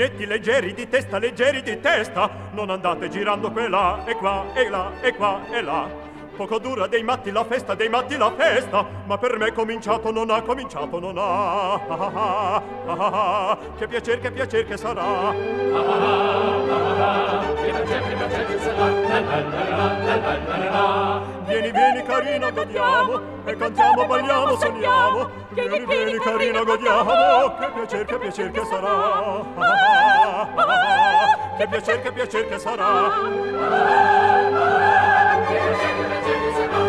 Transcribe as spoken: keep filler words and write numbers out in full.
bambinetti leggeri di testa, leggeri di testa, non andate girando qua e là, e qua, e là, e qua, e là. Poco dura dei matti la festa, dei matti la festa, ma per me cominciato non ha, cominciato non ha. Ah, ah, ah, ah, ah, che piacer, che piacer che sarà. Ah, ah, ah, ah, che piacer, che piacer che sarà. La, la, la, la, la, la, la. Vieni, vieni carina, godiamo, e cantiamo, balliamo, sogniamo. Vieni, vieni carina, godiamo, che piacer, che piacer che sarà. Ah, ah, ah, ah, che piacer, che piacer che sarà. Ah, ah, ah, che piacer, che piacer che sarà.